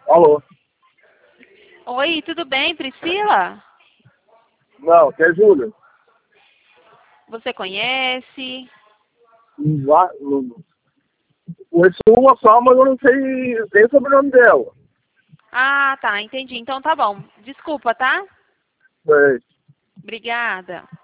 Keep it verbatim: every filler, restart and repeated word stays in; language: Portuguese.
Alô? Oi, tudo bem, Priscila? Não, que é Júlia. Você conhece? Lá- não- Conheço uma só, mas eu não sei nem sobre o nome dela. Ah, tá, entendi. Então tá bom. Desculpa, tá? É. Obrigada.